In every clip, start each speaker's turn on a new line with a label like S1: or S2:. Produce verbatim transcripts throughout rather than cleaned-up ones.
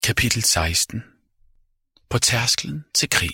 S1: Kapitel seksten. På tærsklen til krig.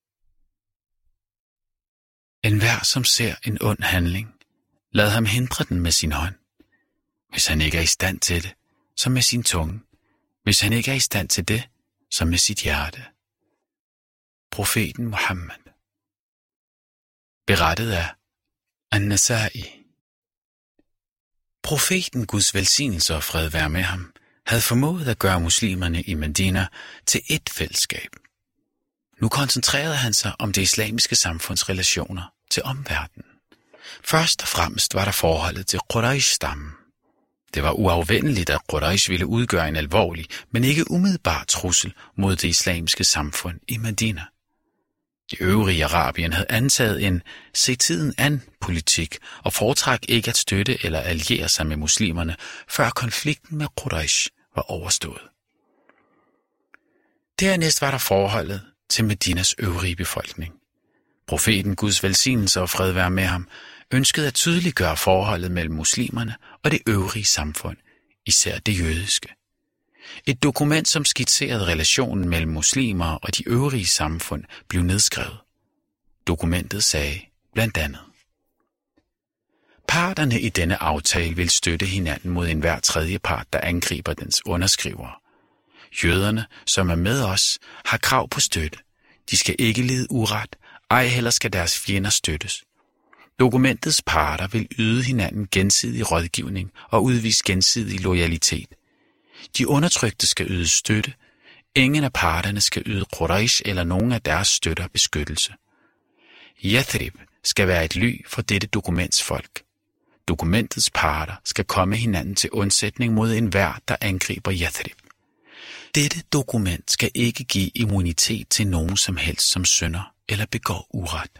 S1: Enhver, som ser en ond handling, lad ham hindre den med sin hånd. Hvis han ikke er i stand til det, så med sin tunge. Hvis han ikke er i stand til det, så med sit hjerte. Profeten Muhammed. Berettet af An-Nasa'i. Profeten, Guds velsignelse og fred være med ham, havde formået at gøre muslimerne i Medina til ét fællesskab. Nu koncentrerede han sig om det islamiske samfunds relationer til omverdenen. Først og fremmest var der forholdet til Quraysh-stammen. Det var uafvendeligt, at Quraysh ville udgøre en alvorlig, men ikke umiddelbar trussel mod det islamiske samfund i Medina. De øvrige Arabien havde antaget en se tiden an politik og foretrak ikke at støtte eller alliere sig med muslimerne, før konflikten med Quraysh var overstået. Dernæst var der forholdet til Medinas øvrige befolkning. Profeten, Guds velsignelse og fred være med ham, ønskede at tydeliggøre forholdet mellem muslimerne og det øvrige samfund, især det jødiske. Et dokument, som skitserede relationen mellem muslimer og de øvrige samfund, blev nedskrevet. Dokumentet sagde blandt andet: Parterne i denne aftale vil støtte hinanden mod enhver tredje part, der angriber dens underskrivere. Jøderne, som er med os, har krav på støtte. De skal ikke lide uret, ej heller skal deres fjender støttes. Dokumentets parter vil yde hinanden gensidig rådgivning og udvise gensidig loyalitet. De undertrykte skal yde støtte. Ingen af parterne skal yde Quraysh eller nogen af deres støtter beskyttelse. Yathrib skal være et ly for dette dokuments folk. Dokumentets parter skal komme hinanden til undsætning mod enhver, der angriber Yathrib. Dette dokument skal ikke give immunitet til nogen som helst, som synder eller begår uret.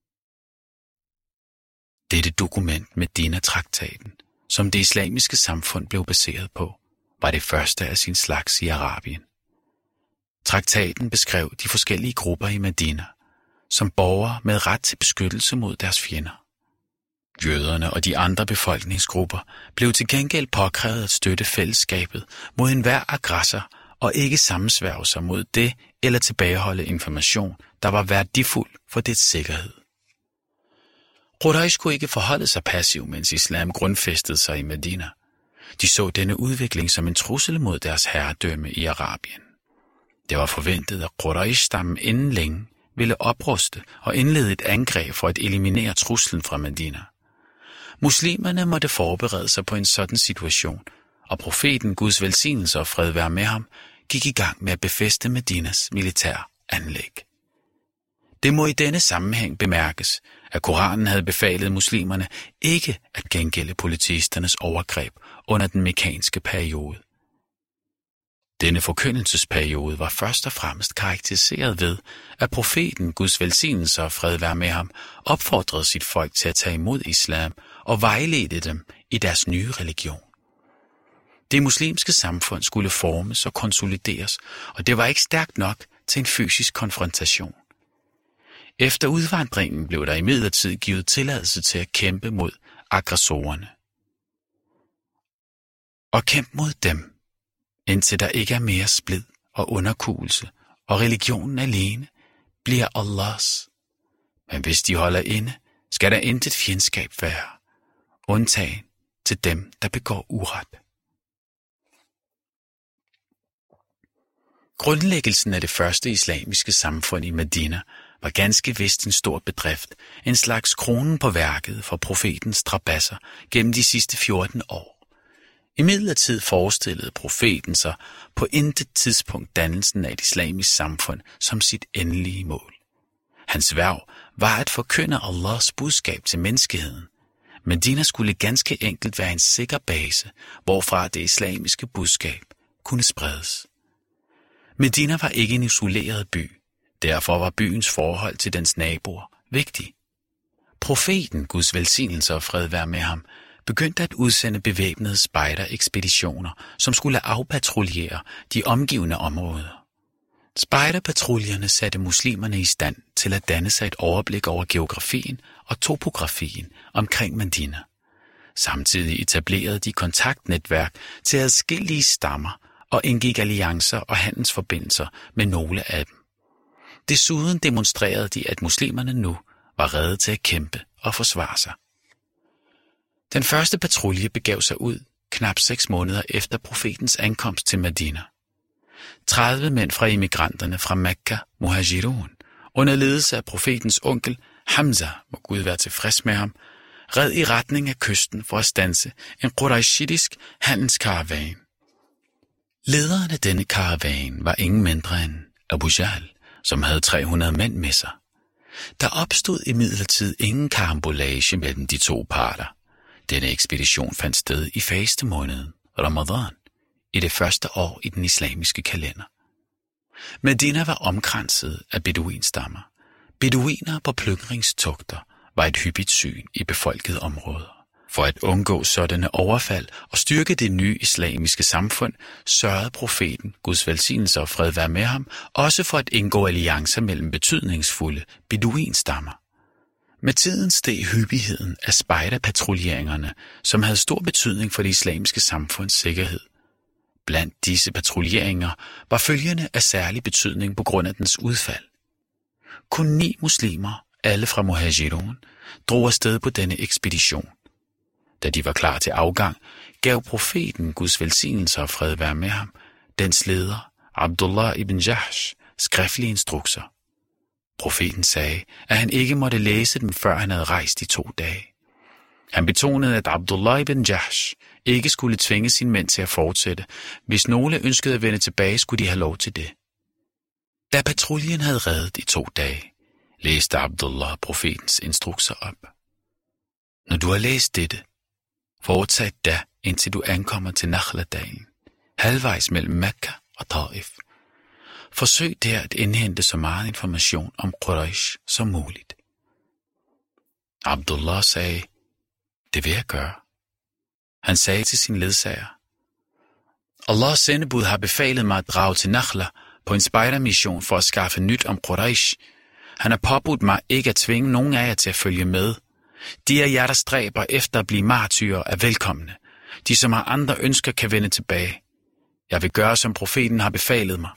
S1: Dette dokument, Medina-traktaten, som det islamiske samfund blev baseret på, var det første af sin slags i Arabien. Traktaten beskrev de forskellige grupper i Medina som borgere med ret til beskyttelse mod deres fjender. Jøderne og de andre befolkningsgrupper blev til gengæld påkrævet at støtte fællesskabet mod enhver aggressor og ikke sammensværge sig mod det eller tilbageholde information, der var værdifuld for dets sikkerhed. Quraysh kunne ikke forholde sig passiv, mens islam grundfæstede sig i Medina. De så denne udvikling som en trussel mod deres herredømme i Arabien. Det var forventet, at Quraysh-stammen inden længe ville opruste og indlede et angreb for at eliminere truslen fra Medina. Muslimerne måtte forberede sig på en sådan situation, og profeten, Guds velsignelse og fred være med ham, gik i gang med at befæste Medinas militære anlæg. Det må i denne sammenhæng bemærkes, at Koranen havde befalet muslimerne ikke at gengælde politisternes overgreb under den mekkanske periode. Denne forkyndelsesperiode var først og fremmest karakteriseret ved, at profeten, Guds velsignelse og fred være med ham, opfordrede sit folk til at tage imod islam og vejledte dem i deres nye religion. Det muslimske samfund skulle formes og konsolideres, og det var ikke stærkt nok til en fysisk konfrontation. Efter udvandringen blev der imidlertid givet tilladelse til at kæmpe mod aggressorerne. Og kæmpe mod dem, indtil der ikke er mere splid og underkuelse, og religionen alene bliver Allahs. Men hvis de holder inde, skal der intet fjendskab være, undtagen til dem, der begår uret. Grundlæggelsen af det første islamiske samfund i Medina var ganske vist en stor bedrift, en slags kronen på værket for profetens strabasser gennem de sidste fjorten år. Imidlertid forestillede profeten sig på intet tidspunkt dannelsen af et islamisk samfund som sit endelige mål. Hans værv var at forkynde Allahs budskab til menneskeheden. Medina skulle ganske enkelt være en sikker base, hvorfra det islamiske budskab kunne spredes. Medina var ikke en isoleret by, derfor var byens forhold til dens naboer vigtig. Profeten, Guds velsignelse og fred være med ham, begyndte at udsende bevæbnede spejderekspeditioner, som skulle afpatruljere de omgivende områder. Spejderpatruljerne satte muslimerne i stand til at danne sig et overblik over geografien og topografien omkring Medina. Samtidig etablerede de kontaktnetværk til adskillige stammer og indgik alliancer og handelsforbindelser med nogle af dem. Desuden demonstrerede de, at muslimerne nu var rede til at kæmpe og forsvare sig. Den første patrulje begav sig ud knap seks måneder efter profetens ankomst til Medina. tredive mænd fra immigranterne fra Mekka, Muhajirun, under ledelse af profetens onkel Hamza, må Gud være tilfreds med ham, red i retning af kysten for at standse en quraishitisk handelskaravan. Lederen af denne karavan var ingen mindre end Abu Jahl, som havde tre hundrede mænd med sig. Der opstod imidlertid ingen karambolage mellem de to parter. Denne ekspedition fandt sted i fastemåneden, Ramadan, i det første år i den islamiske kalender. Medina var omkranset af beduinstammer. Beduiner på plyndringstogter var et hyppigt syn i befolkede områder. For at undgå sådanne overfald og styrke det nye islamiske samfund, sørgede profeten, Guds velsignelse og fred være med ham, også for at indgå alliancer mellem betydningsfulde beduinstammer. Med tiden steg hyppigheden af spejderpatruljeringerne, som havde stor betydning for det islamiske samfunds sikkerhed. Blandt disse patruljeringer var følgende af særlig betydning på grund af dens udfald. Kun ni muslimer, alle fra Muhajirun, drog afsted på denne ekspedition. Da de var klar til afgang, gav profeten, Guds velsignelse og fred være med ham, dens leder, Abdullah ibn Jahsh, skriftlige instrukser. Profeten sagde, at han ikke måtte læse dem, før han havde rejst i to dage. Han betonede, at Abdullah ibn Jahsh ikke skulle tvinge sine mænd til at fortsætte. Hvis nogle ønskede at vende tilbage, skulle de have lov til det. Da patruljen havde reddet i to dage, læste Abdullah profetens instrukser op. Når du har læst dette, fortsæt da, indtil du ankommer til Nakhla-dalen, halvvejs mellem Mekka og Taif. Forsøg der at indhente så meget information om Quraysh som muligt. Abdullah sagde, det vil jeg gøre. Han sagde til sin ledsager, Allahs sendebud har befalet mig at drage til Nakhla på en spejdermission for at skaffe nyt om Quraysh. Han har påbudt mig ikke at tvinge nogen af jer til at følge med. De af jer, der stræber efter at blive martyrer, er velkomne. De, som har andre ønsker, kan vende tilbage. Jeg vil gøre, som profeten har befalet mig.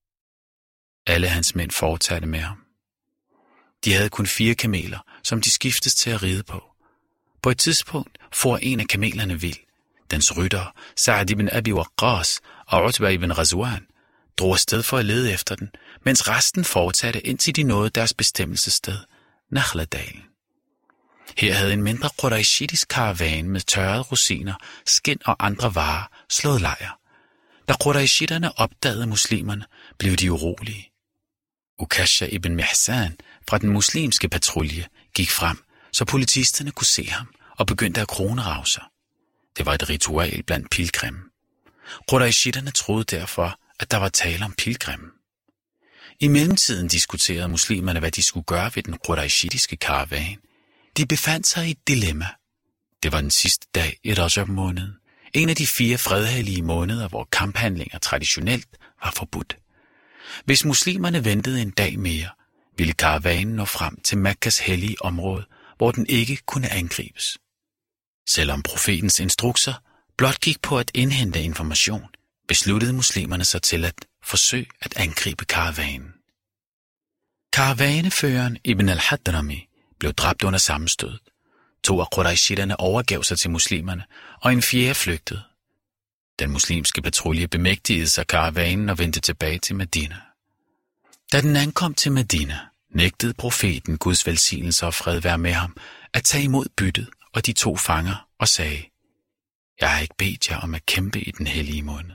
S1: Alle hans mænd fortsatte med ham. De havde kun fire kameler, som de skiftes til at ride på. På et tidspunkt for en af kamelerne vild. Dens ryttere, Sa'd ibn Abi Waqqas og Utba ibn Ghazwan, drog afsted for at lede efter den, mens resten fortsatte indtil de nåede deres bestemmelsessted, Nakhla-dalen. Her havde en mindre quraishitisk karavan med tørrede rosiner, skind og andre varer slået lejr. Da quraishitterne opdagede muslimerne, blev de urolige. Ukasha ibn Mihsan fra den muslimske patrulje gik frem, så politisterne kunne se ham og begyndte at kronerave sig. Det var et ritual blandt pilgrimme. Quraishitterne troede derfor, at der var tale om pilgrimme. I mellemtiden diskuterede muslimerne, hvad de skulle gøre ved den quraishitiske karavan. De befandt sig i et dilemma. Det var den sidste dag i Rajab-måneden, en af de fire fredhellige måneder, hvor kamphandlinger traditionelt var forbudt. Hvis muslimerne ventede en dag mere, ville karavanen nå frem til Mekkas hellige område, hvor den ikke kunne angribes. Selvom profetens instrukser blot gik på at indhente information, besluttede muslimerne sig til at forsøge at angribe karavanen. Karavaneføreren Ibn al-Hadrami blev dræbt under sammenstødet. To af quraishitterne overgav sig til muslimerne, og en fjerde flygtede. Den muslimske patrulje bemægtigede sig karavanen og vendte tilbage til Medina. Da den ankom til Medina, nægtede profeten, Guds velsignelse og fred være med ham, at tage imod byttet og de to fanger og sagde, jeg har ikke bedt jer om at kæmpe i den hellige måned.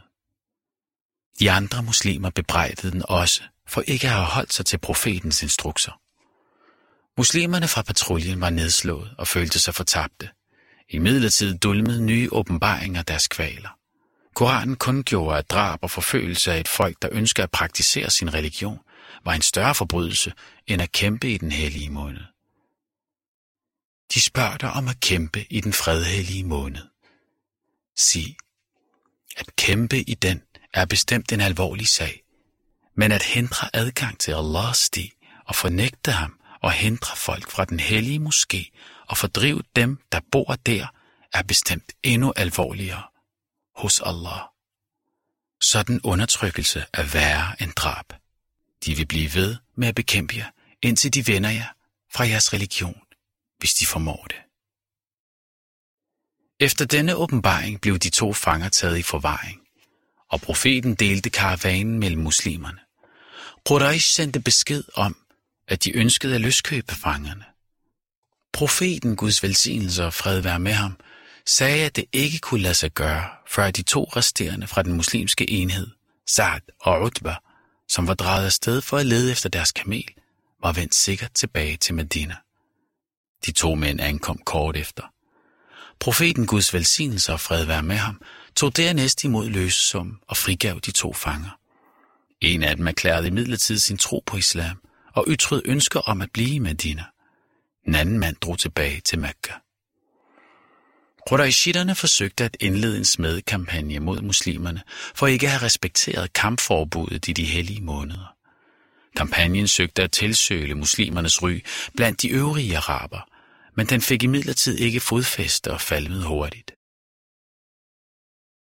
S1: De andre muslimer bebrejdede den også for ikke at have holdt sig til profetens instrukser. Muslimerne fra patruljen var nedslået og følte sig fortabte. Imidlertid dulmede nye åbenbaringer deres kvaler. Koranen kundgjorde, at drab og forfølgelse af et folk, der ønsker at praktisere sin religion, var en større forbrydelse end at kæmpe i den hellige måned. De spørger dig om at kæmpe i den fredhellige måned. Sig, at kæmpe i den er bestemt en alvorlig sag, men at hindre adgang til Allahs sti og fornægte ham og hindre folk fra den hellige moské og fordrive dem, der bor der, er bestemt endnu alvorligere hos Allah. Sådan undertrykkelse er værre end drab. De vil blive ved med at bekæmpe jer, indtil de vender jer fra jeres religion, hvis de formår det. Efter denne åbenbaring blev de to fanger taget i forvaring, og profeten delte karavanen mellem muslimerne. Quraysh sendte besked om, at de ønskede at løskøbe fangerne. Profeten, Guds velsignelse og fred være med ham, sagde, at det ikke kunne lade sig gøre, før de to resterende fra den muslimske enhed, Sa'd og Utba, som var draget afsted for at lede efter deres kamel, var vendt sikkert tilbage til Medina. De to mænd ankom kort efter. Profeten, Guds velsignelse og fred være med ham, tog dernæst imod løsesum og frigav de to fanger. En af dem erklærede imidlertid sin tro på islam og ytrede ønsker om at blive i Medina. Den anden mand drog tilbage til Mekka. Qurayshitterne forsøgte at indlede en smedekampagne mod muslimerne for ikke at have respekteret kampforbuddet i de hellige måneder. Kampagnen søgte at tilsøle muslimernes ry blandt de øvrige araber, men den fik imidlertid ikke fodfæste og falmede hurtigt.